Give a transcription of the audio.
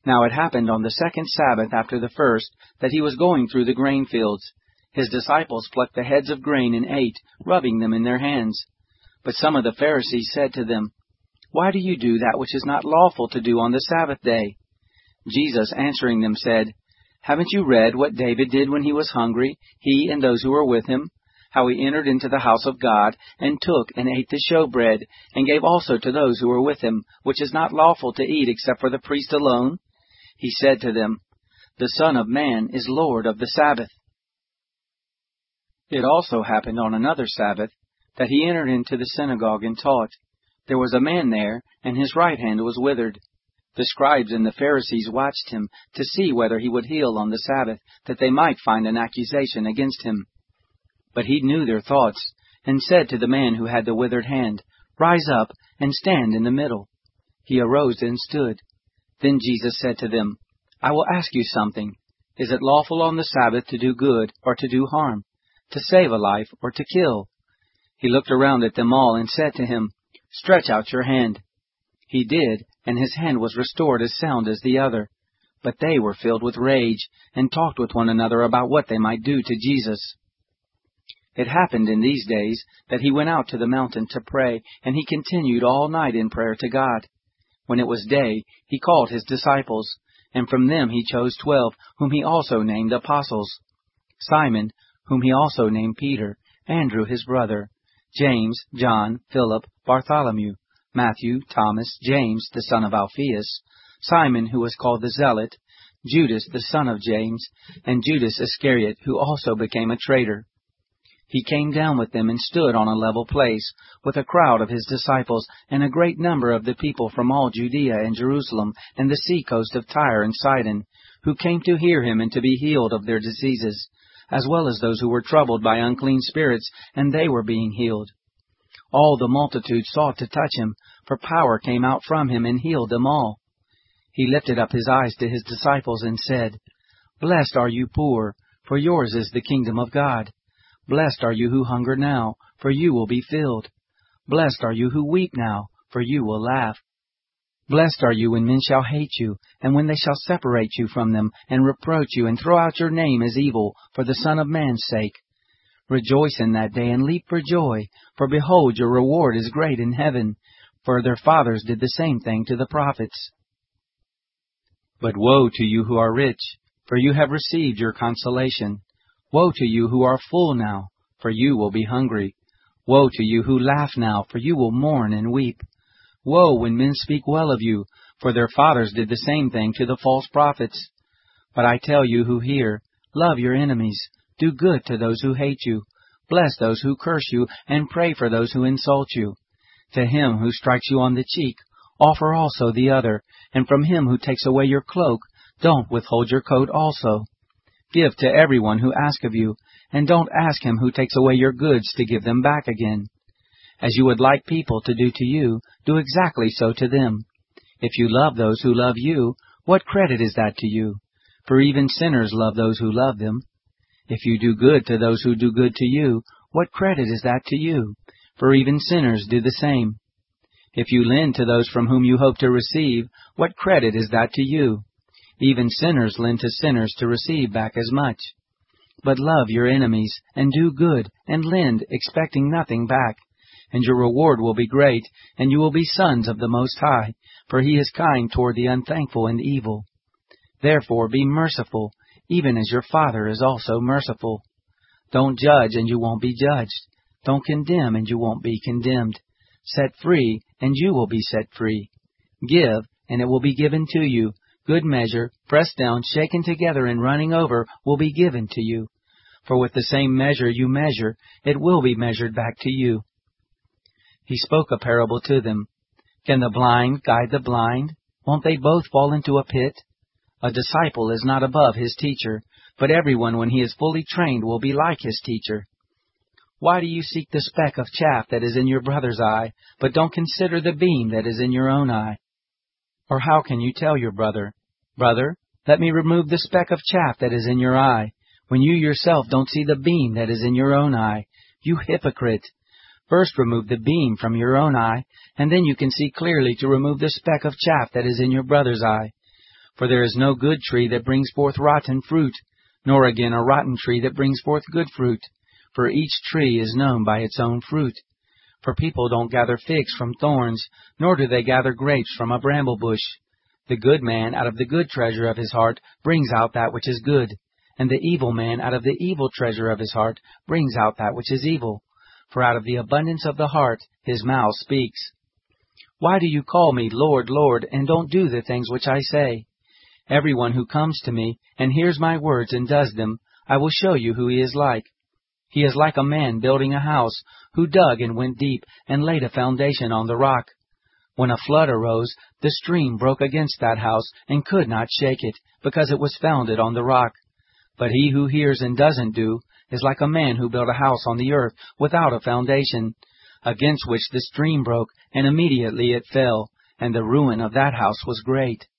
Now it happened on the second Sabbath after the first, that he was going through the grain fields. His disciples plucked the heads of grain and ate, rubbing them in their hands. But some of the Pharisees said to them, "Why do you do that which is not lawful to do on the Sabbath day?" Jesus answering them said, "Haven't you read what David did when he was hungry, he and those who were with him? How he entered into the house of God, and took and ate the showbread, and gave also to those who were with him, which is not lawful to eat except for the priest alone? He said to them, The Son of Man is Lord of the Sabbath." It also happened on another Sabbath, that he entered into the synagogue and taught. There was a man there, and his right hand was withered. The scribes and the Pharisees watched him to see whether he would heal on the Sabbath, that they might find an accusation against him. But he knew their thoughts, and said to the man who had the withered hand, "Rise up, and stand in the middle." He arose and stood. Then Jesus said to them, "I will ask you something. Is it lawful on the Sabbath to do good or to do harm, to save a life or to kill?" He looked around at them all and said to him, "Stretch out your hand." He did, and his hand was restored as sound as the other. But they were filled with rage, and talked with one another about what they might do to Jesus. It happened in these days that he went out to the mountain to pray, and he continued all night in prayer to God. When it was day, he called his disciples, and from them he chose 12, whom he also named apostles: Simon, whom he also named Peter, Andrew his brother, James, John, Philip, Bartholomew, Matthew, Thomas, James the son of Alphaeus, Simon who was called the Zealot, Judas the son of James, and Judas Iscariot, who also became a traitor. He came down with them and stood on a level place, with a crowd of his disciples, and a great number of the people from all Judea and Jerusalem, and the sea coast of Tyre and Sidon, who came to hear him and to be healed of their diseases, as well as those who were troubled by unclean spirits, and they were being healed. All the multitude sought to touch him, for power came out from him and healed them all. He lifted up his eyes to his disciples and said, "Blessed are you poor, for yours is the kingdom of God. Blessed are you who hunger now, for you will be filled. Blessed are you who weep now, for you will laugh. Blessed are you when men shall hate you, and when they shall separate you from them, and reproach you, and throw out your name as evil, for the Son of Man's sake. Rejoice in that day, and leap for joy, for behold, your reward is great in heaven, for their fathers did the same thing to the prophets. But woe to you who are rich, for you have received your consolation. Woe to you who are full now, for you will be hungry. Woe to you who laugh now, for you will mourn and weep. Woe when men speak well of you, for their fathers did the same thing to the false prophets. But I tell you who hear, love your enemies, do good to those who hate you, bless those who curse you, and pray for those who insult you. To him who strikes you on the cheek, offer also the other, and from him who takes away your cloak, don't withhold your coat also. Give to everyone who asks of you, and don't ask him who takes away your goods to give them back again. As you would like people to do to you, do exactly so to them. If you love those who love you, what credit is that to you? For even sinners love those who love them. If you do good to those who do good to you, what credit is that to you? For even sinners do the same. If you lend to those from whom you hope to receive, what credit is that to you? Even sinners lend to sinners to receive back as much. But love your enemies, and do good, and lend, expecting nothing back. And your reward will be great, and you will be sons of the Most High, for He is kind toward the unthankful and evil. Therefore be merciful, even as your Father is also merciful. Don't judge, and you won't be judged. Don't condemn, and you won't be condemned. Set free, and you will be set free. Give, and it will be given to you. Good measure, pressed down, shaken together, and running over, will be given to you. For with the same measure you measure, it will be measured back to you. He spoke a parable to them. Can the blind guide the blind? Won't they both fall into a pit? A disciple is not above his teacher, but everyone when he is fully trained will be like his teacher. Why do you seek the speck of chaff that is in your brother's eye, but don't consider the beam that is in your own eye? Or how can you tell your brother, Brother, let me remove the speck of chaff that is in your eye, when you yourself don't see the beam that is in your own eye? You hypocrite! First remove the beam from your own eye, and then you can see clearly to remove the speck of chaff that is in your brother's eye. For there is no good tree that brings forth rotten fruit, nor again a rotten tree that brings forth good fruit. For each tree is known by its own fruit. For people don't gather figs from thorns, nor do they gather grapes from a bramble bush. The good man out of the good treasure of his heart brings out that which is good, and the evil man out of the evil treasure of his heart brings out that which is evil. For out of the abundance of the heart his mouth speaks. Why do you call me Lord, Lord, and don't do the things which I say? Everyone who comes to me and hears my words and does them, I will show you who he is like. He is like a man building a house, who dug and went deep and laid a foundation on the rock. When a flood arose, the stream broke against that house and could not shake it, because it was founded on the rock. But he who hears and doesn't do is like a man who built a house on the earth without a foundation, against which the stream broke, and immediately it fell, and the ruin of that house was great.